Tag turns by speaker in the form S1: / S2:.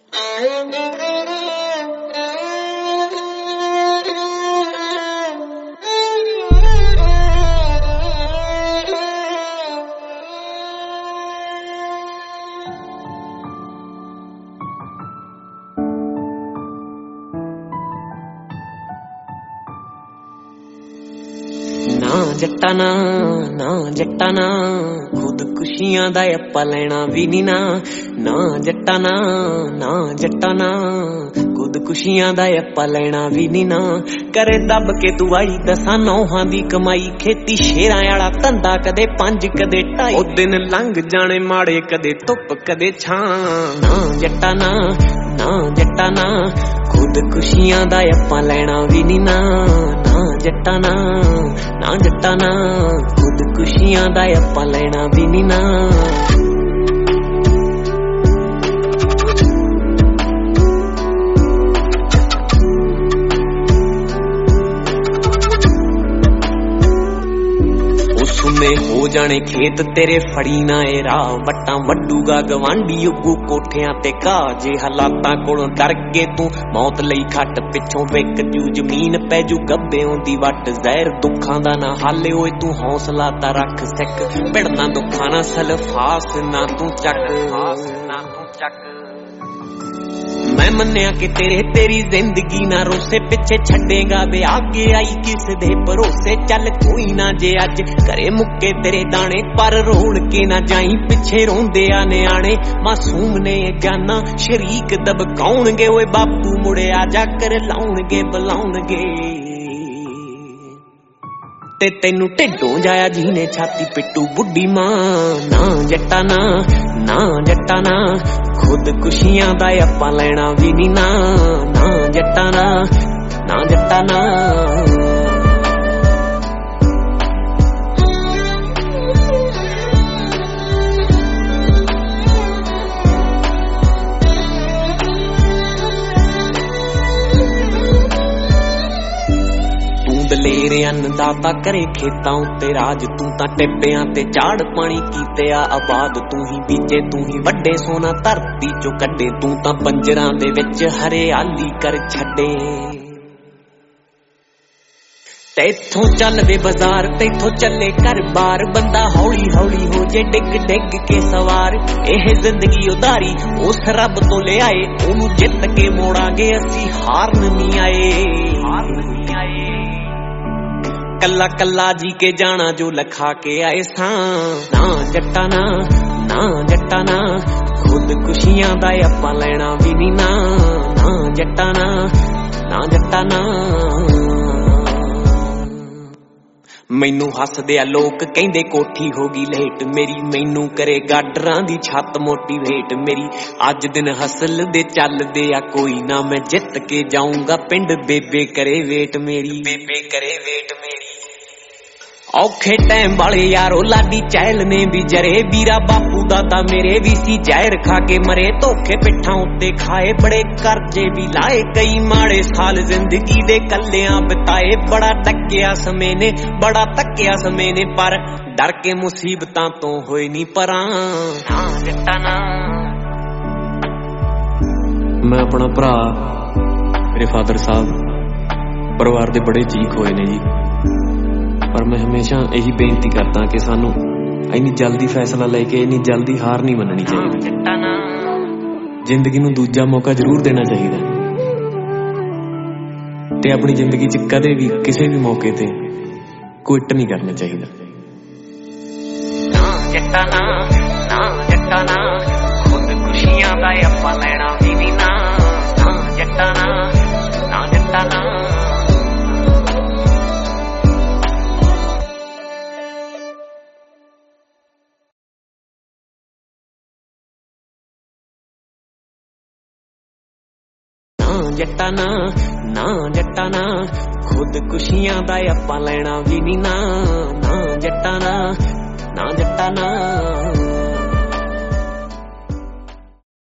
S1: ਜੱਟਾ ਨਾ ਜੱਟਾ ਨਾ ਖੁਦਕੁਸ਼ੀਆਂ ਦਾ ਆਪਾਂ ਲੈਣਾ ਵੀ ਨੀ ਨਾ ਜੱਟਾ ਨਾ ਜੱਟਾ ਨਾ ਖੁਦਕੁਸ਼ੀਆਂ ਦਾ ਆਪਾਂ ਲੈਣਾ ਵੀ ਨੀ ਨਾ ਕਰੇ ਦੱਬ ਕੇ ਤੂੰ ਆਈ ਦਸਾਂ ਨੌਹਾਂ ਦੀ ਕਮਾਈ ਖੇਤੀ ਸ਼ੇਰਾਂ ਵਾਲਾ ਧੰਦਾ ਕਦੇ 5 ਕਦੇ 2.5 ਉਹ ਦਿਨ ਲੰਘ ਜਾਣੇ ਮਾੜੇ ਕਦੇ ਧੁੱਪ ਕਦੇ ਛਾਂ ਜੱਟਾ ਨਾ ਜੱਟਾ ਨਾ ਖੁਦਕੁਸ਼ੀਆਂ ਦਾ ਆਪਾਂ ਲੈਣਾ ਵੀ ਨੀ ਨਾ ਜੱਟਾ ਨਾ ਜੱਟਾ ਨਾ ਖੁਦਕੁਸ਼ੀਆਂ ਦਾ ਆਪਾਂ ਲੈਣਾ ਵੀ ਨੀ ਨਾ ਸੁਨੇ ਹੋ ਜਾਣੇ ਖੇਤ ਤੇਰੇ ਫੜੀ ਨਾ ਏ ਰਾਹ ਵੱਟਾਂ ਵੱਡੂਗਾ ਗਵਾਂਢੀ ਉੱਗੂ ਕੋਠਿਆਂ ਤੇ ਘਾਹ ਜੇ ਹਾਲਾਤਾਂ ਕੋਲੋਂ ਡਰ ਕੇ ਤੂੰ ਮੌਤ ਲਈ ਖੱਟ ਪਿੱਛੋਂ ਵਿਕ ਜੂ ਜ਼ਮੀਨ ਪੈ ਜੂ ਗੱਬਿਆਂ ਦੀ ਵੱਟ ਜ਼ਹਿਰ ਦੁੱਖਾਂ ਦਾ ਨਾ ਹਾਲੇ ਓਏ ਤੂੰ ਹੌਸਲਾ ਤਾਂ ਰੱਖ ਸਿੱਖ ਭਿੜਨਾ ਦੁੱਖਾਂ ਨਾ ਸਲਫਾਸ ਨਾ ਤੂੰ ਚੱਕ ਮੈਂ ਮੰਨਿਆ ਕਿ ਤੇਰੀ ਜ਼ਿੰਦਗੀ ਨਾ ਰੋਸੇ ਪਿੱਛੇ ਛੱਡੇਗਾ ਵਿਆਹ ਕੇ ਆਈ ਕਿਸੇ ਦੇ ਭਰੋਸੇ ਚੱਲ ਕੋਈ ਨਾ ਜੇ ਅੱਜ ਘਰੇ ਮੁੱਕੇ ਤੇਰੇ ਦਾਣੇ ਪਰ ਰੋਣ ਕੇ ਨਾ ਜਾਈ ਪਿੱਛੇ ਰੋਂਦੇ ਆ ਨਿਆਣੇ ਮਾਸੂਮ ਨੇ ਜਾਨਾ ਸ਼ਰੀਕ ਦਬਕਾਉਣਗੇ ਓਏ ਬਾਪੂ ਮੁੜਿਆ ਜਾ ਕਰ ਲਾਉਣਗੇ ਬੁਲਾਉਣਗੇ ਤੇ ਤੈਨੂੰ ਢਿੱਡੋਂ ਜਾਇਆ ਜਿਹਨੇ ਛਾਤੀ ਪਿੱਟੂ ਬੁੱਢੀ ਮਾਂ ਜੱਟਾ ਨਾ ਜੱਟਾ ਨਾ ਖੁਦਕੁਸ਼ੀਆਂ ਦਾ ਆਪਾਂ ਲੈਣਾ ਵੀ ਨੀ ਨਾ ਜੱਟਾ ਨਾ ਜੱਟਾ ਨਾ ਦਲੇਰ ਅੰਨਦਾਤਾ ਕਰੇ ਖੇਤਾਂ ਉੱਤੇ ਰਾਜ ਤੂੰ ਤਾਂ ਟਿੱਬਿਆਂ ਤੇ ਝਾੜ ਪਾਣੀ ਕੀਤੇ ਆ ਆਬਾਦ ਤੂੰ ਹੀ ਬੀਜੇ ਤੂੰ ਹੀ ਵੱਡੇ ਸੋਨਾ ਧਰਤੀ ਚੋਂ ਕੱਢੇ ਤੂੰ ਤਾਂ ਪੰਜਰਾਂ ਦੇ ਵਿੱਚ ਹਰਿਆਲੀ ਕਰ ਛੱਡੇ ਤੈਥੋਂ ਚੱਲ ਵੇ ਬਾਜ਼ਾਰ ਤੈਥੋਂ ਚੱਲੇ ਘਰ ਬਾਰ ਬੰਦਾ ਹੌਲੀ ਹੌਲੀ ਹੋ ਜੇ ਡਿੱਗ ਕੇ ਸਵਾਰ ਇਹ ਜ਼ਿੰਦਗੀ ਉਧਾਰੀ ਉਸ ਰੱਬ ਤੋਂ ਲਿਆਏ ਉਹਨੂੰ ਜਿੱਤ ਕੇ ਮੋੜਾਂਗੇ ਅਸੀਂ ਹਾਰਨ ਨਹੀਂ ਆਏ ਕੱਲਾ ਕੱਲਾ ਜੀ ਕੇ ਜਾਣਾ ਜੋ ਲਖਾ ਕੇ ਆਏ ਸਾਂ ਜੱਟਾ ਨਾ ਜੱਟਾ ਨਾ ਖੁਦਕੁਸ਼ੀਆਂ ਦਾ ਆਪਾਂ ਲੈਣਾ ਵੀ ਨੀ ਨਾ ਜੱਟਾ ਨਾ ਜੱਟਾ ਨਾ ਮੈਨੂੰ ਹੱਸਦੇ ਆ ਲੋਕ ਕਹਿੰਦੇ ਕੋਠੀ ਹੋ ਗਈ ਲੇਟ ਮੇਰੀ ਮੈਨੂੰ ਕਰੇ ਗਾਡਰਾਂ ਦੀ ਛੱਤ ਮੋਟੀਵੇਟ ਮੇਰੀ ਅੱਜ ਦਿਨ ਹਸਲ ਦੇ ਚੱਲਦੇ ਆ ਕੋਈ ਨਾ ਮੈਂ ਜਿੱਤ ਕੇ ਜਾਊਂਗਾ ਪਿੰਡ ਬੇਬੇ ਕਰੇ ਵੇਟ ਮੇਰੀ ਔਖੇ ਟਾਈਮ ਵਾਲੇ ਯਾਰੋ ਲਾਡੀ ਚਹਿਲ ਨੇ ਵੀ ਜਰੇ ਵੀਰਾ ਬਾਪੂ ਦਾਦਾ ਮੇਰੇ ਵੀ ਸੀ ਜ਼ਹਿਰ ਖਾ ਕੇ ਮਰੇ ਧੋਖੇ ਪਿੱਠਾਂ ਉੱਤੇ ਖਾਏ ਬੜੇ ਕਰਜ਼ੇ ਵੀ ਲਾਏ ਕਈ ਮਾੜੇ ਸਾਲ ਜ਼ਿੰਦਗੀ ਦੇ ਕੱਲਿਆਂ ਬਿਤਾਏ ਬੜਾ ਟੱਕਿਆ ਸਮੇਂ ਨੇ ਪਰ ਡਰ ਕੇ ਮੁਸੀਬਤਾਂ ਤੋਂ ਹੋਏ ਨੀ ਪਰਾਂ ਜੱਟਾ ਨਾ
S2: ਮੈਂ ਆਪਣਾ ਭਰਾ ਮੇਰੇ ਫਾਦਰ ਸਾਹਿਬ ਪਰਿਵਾਰ ਦੇ ਬੜੇ ਚੀਕ ਹੋਏ ਨੇ ਜੀ ਪਰ ਮੈਂ ਹਮੇਸ਼ਾ ਇਹੀ ਬੇਨਤੀ ਕਰਦਾ ਕਿ ਸਾਨੂੰ ਇੰਨੀ ਜਲਦੀ ਫੈਸਲਾ ਲੈ ਕੇ ਇੰਨੀ ਜਲਦੀ ਹਾਰ ਨਹੀਂ ਮੰਨਣੀ ਚਾਹੀਦੀ ਜ਼ਿੰਦਗੀ ਨੂੰ ਦੂਜਾ ਮੌਕਾ ਜ਼ਰੂਰ ਦੇਣਾ ਚਾਹੀਦਾ ਤੇ ਆਪਣੀ ਜ਼ਿੰਦਗੀ 'ਚ ਕਦੇ ਵੀ ਕਿਸੇ ਵੀ ਮੌਕੇ ਤੇ ਕੁਇਟ ਨਹੀਂ ਕਰਨਾ ਚਾਹੀਦਾ
S1: ਜੱਟਾ ਨਾ ਖੁਦਕੁਸ਼ੀਆਂ ਦਾ ਆਪਾਂ ਲੈਣਾ ਵੀ ਨੀ ਨਾ ਜੱਟਾ ਨਾ ਜੱਟਾ ਨਾ ਜੱਟਾ ਨਾ ਜੱਟਾ ਨਾ ਖੁਦਕੁਸ਼ੀਆਂ ਦਾ ਆਪਾਂ ਲੈਣਾ ਵੀ ਨੀ ਨਾ ਜੱਟਾ ਨਾ ਜੱਟਾ ਨਾ